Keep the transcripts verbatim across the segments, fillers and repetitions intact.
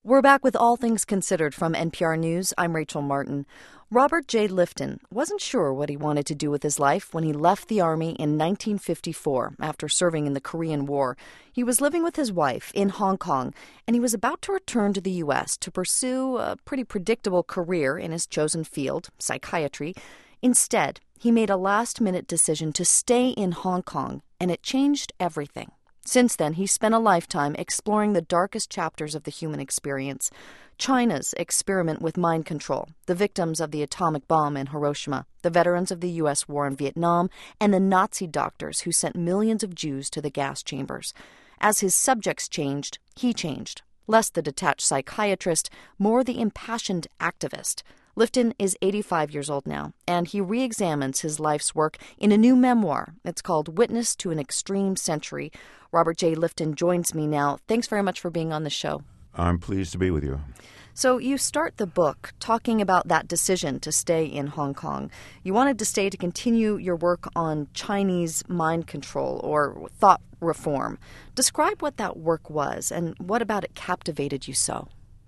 We're back with All Things Considered from N P R News. I'm Rachel Martin. Robert J. Lifton wasn't sure what he wanted to do with his life when he left the Army in nineteen fifty-four after serving in the Korean War. He was living with his wife in Hong Kong, and he was about to return to the U S to pursue a pretty predictable career in his chosen field, psychiatry. Instead, he made a last-minute decision to stay in Hong Kong, and it changed everything. Since then, he's spent a lifetime exploring the darkest chapters of the human experience. China's experiment with mind control, the victims of the atomic bomb in Hiroshima, the veterans of the U S war in Vietnam, and the Nazi doctors who sent millions of Jews to the gas chambers. As his subjects changed, he changed. Less the detached psychiatrist, more the impassioned activist. Lifton is eighty-five years old now, and he re-examines his life's work in a new memoir. It's called Witness to an Extreme Century. Robert J. Lifton joins me now. Thanks very much for being on the show. I'm pleased to be with you. So you start the book talking about that decision to stay in Hong Kong. You wanted to stay to continue your work on Chinese mind control or thought reform. Describe what that work was and what about it captivated you so.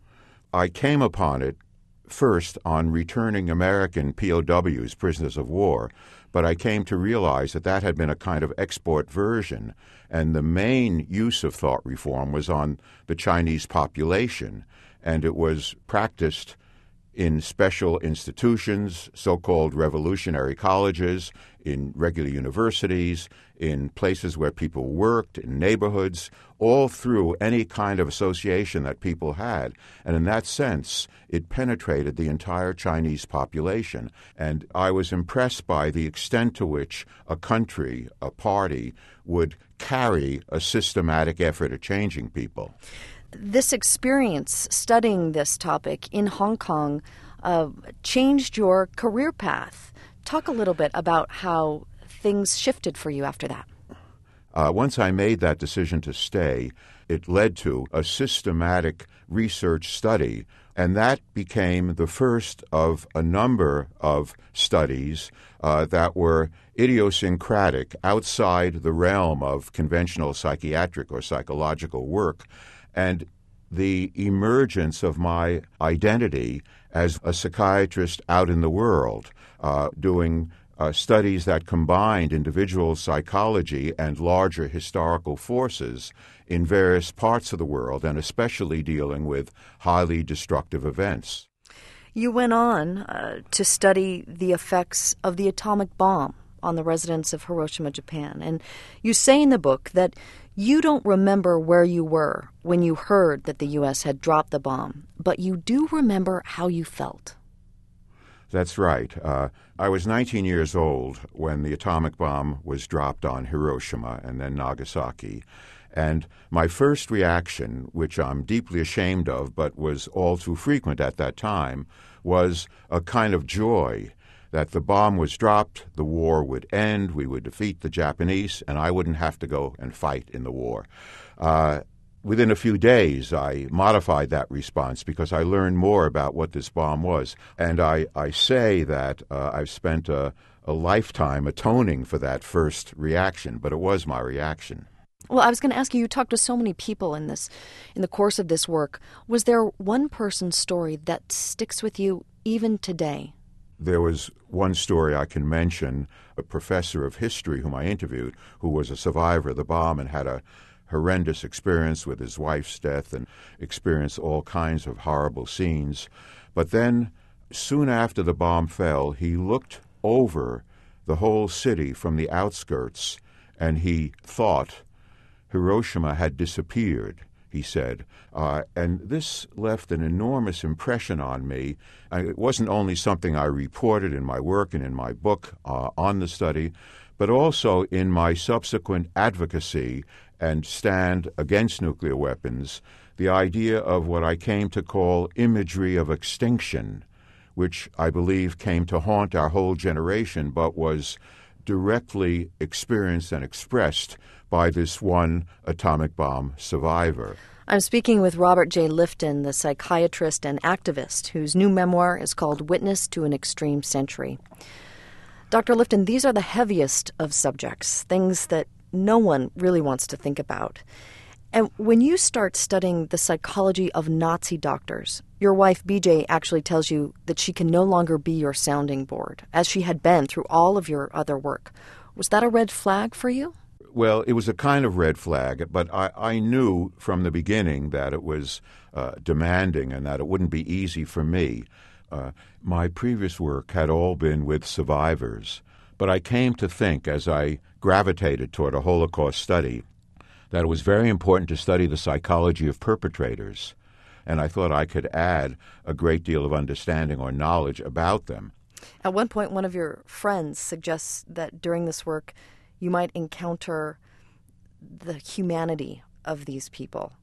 I came upon it first on returning American P O Ws, prisoners of war, but I came to realize that that had been a kind of export version, and the main use of thought reform was on the Chinese population, and it was practiced in special institutions, so-called revolutionary colleges, in regular universities, in places where people worked, in neighborhoods, all through any kind of association that people had. And in that sense, it penetrated the entire Chinese population. And I was impressed by the extent to which a country, a party, would carry a systematic effort at changing people. This experience studying this topic in Hong Kong uh, changed your career path. Talk a little bit about how things shifted for you after that. Uh, once I made that decision to stay, it led to a systematic research study, and that became the first of a number of studies uh, that were idiosyncratic, outside the realm of conventional psychiatric or psychological work, and the emergence of my identity as a psychiatrist out in the world, uh, doing uh, studies that combined individual psychology and larger historical forces in various parts of the world, and especially dealing with highly destructive events. You went on uh, to study the effects of the atomic bomb on the residents of Hiroshima, Japan. And you say in the book that you don't remember where you were when you heard that the U S had dropped the bomb, but you do remember how you felt. That's right. Uh, I was nineteen years old when the atomic bomb was dropped on Hiroshima and then Nagasaki. And my first reaction, which I'm deeply ashamed of but was all too frequent at that time, was a kind of joy that the bomb was dropped, the war would end, we would defeat the Japanese, and I wouldn't have to go and fight in the war. Uh, within a few days, I modified that response because I learned more about what this bomb was. And I, I say that uh, I've spent a, a lifetime atoning for that first reaction, but it was my reaction. Well, I was going to ask you, you talked to so many people in this, in the course of this work. Was there one person's story that sticks with you even today? There was one story I can mention, a professor of history whom I interviewed, who was a survivor of the bomb and had a horrendous experience with his wife's death and experienced all kinds of horrible scenes. But then, soon after the bomb fell, he looked over the whole city from the outskirts, and he thought Hiroshima had disappeared, he said. Uh, and this left an enormous impression on me. I, it wasn't only something I reported in my work and in my book uh, on the study, but also in my subsequent advocacy and stand against nuclear weapons, the idea of what I came to call imagery of extinction, which I believe came to haunt our whole generation, but was directly experienced and expressed by this one atomic bomb survivor. I'm speaking with Robert J. Lifton, the psychiatrist and activist whose new memoir is called Witness to an Extreme Century. Doctor Lifton, these are the heaviest of subjects, things that no one really wants to think about. And when you start studying the psychology of Nazi doctors, your wife B J actually tells you that she can no longer be your sounding board, as she had been through all of your other work. Was that a red flag for you? Well, it was a kind of red flag, but I, I knew from the beginning that it was uh, demanding and that it wouldn't be easy for me. Uh, my previous work had all been with survivors, but I came to think as I gravitated toward a Holocaust study that it was very important to study the psychology of perpetrators, and I thought I could add a great deal of understanding or knowledge about them. At one point, one of your friends suggests that during this work you might encounter the humanity of these people,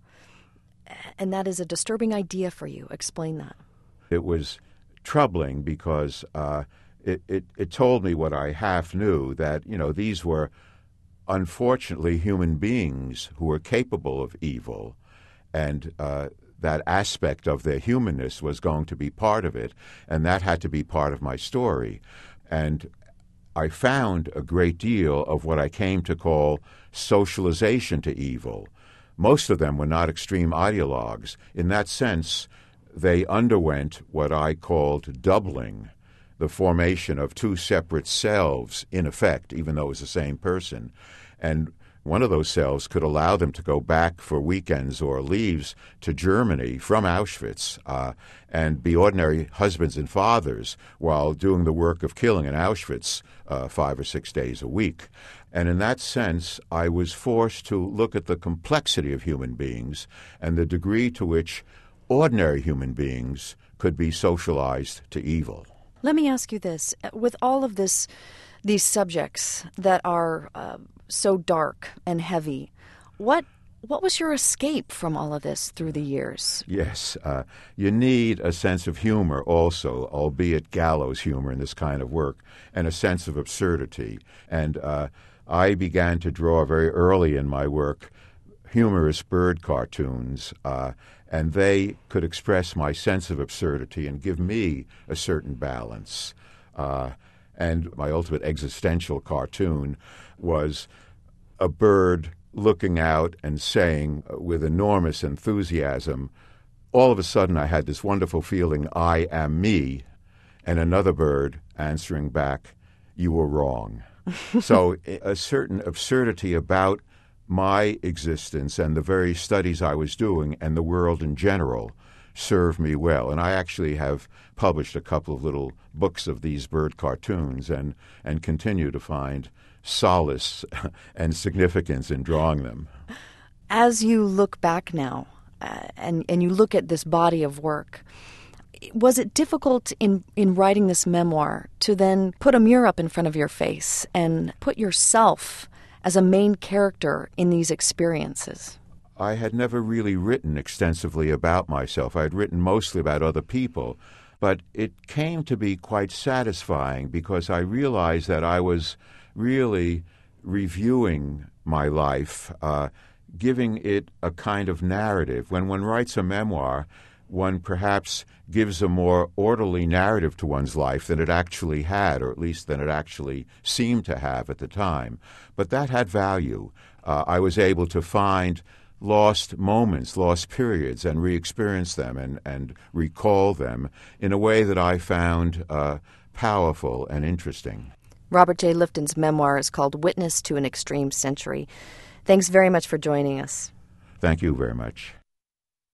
and that is a disturbing idea for you. Explain that. It was troubling because uh, it, it, it told me what I half knew, that, you know, these were unfortunately human beings who were capable of evil, and uh, that aspect of their humanness was going to be part of it, and that had to be part of my story. And I found a great deal of what I came to call socialization to evil. Most of them were not extreme ideologues. In that sense, they underwent what I called doubling, the formation of two separate selves, in effect, even though it was the same person. And one of those selves could allow them to go back for weekends or leaves to Germany from Auschwitz uh, and be ordinary husbands and fathers while doing the work of killing in Auschwitz uh, five or six days a week. And in that sense, I was forced to look at the complexity of human beings and the degree to which ordinary human beings could be socialized to evil. Let me ask you this. With all of this, these subjects that are uh, so dark and heavy, what what was your escape from all of this through the years? Yes, uh, you need a sense of humor also, albeit gallows humor in this kind of work, and a sense of absurdity. And uh, I began to draw very early in my work humorous bird cartoons, uh, and they could express my sense of absurdity and give me a certain balance. Uh, and my ultimate existential cartoon was a bird looking out and saying with enormous enthusiasm, all of a sudden I had this wonderful feeling, I am me, and another bird answering back, you were wrong. So a certain absurdity about my existence and the very studies I was doing and the world in general served me well. And I actually have published a couple of little books of these bird cartoons and, and continue to find solace and significance in drawing them. As you look back now uh, and, and you look at this body of work, was it difficult in, in writing this memoir to then put a mirror up in front of your face and put yourself as a main character in these experiences? I had never really written extensively about myself. I had written mostly about other people, but it came to be quite satisfying because I realized that I was really reviewing my life, uh, giving it a kind of narrative. When one writes a memoir, one perhaps gives a more orderly narrative to one's life than it actually had, or at least than it actually seemed to have at the time. But that had value. Uh, I was able to find lost moments, lost periods, and re-experience them and, and recall them in a way that I found uh, powerful and interesting. Robert J. Lifton's memoir is called Witness to an Extreme Century. Thanks very much for joining us. Thank you very much.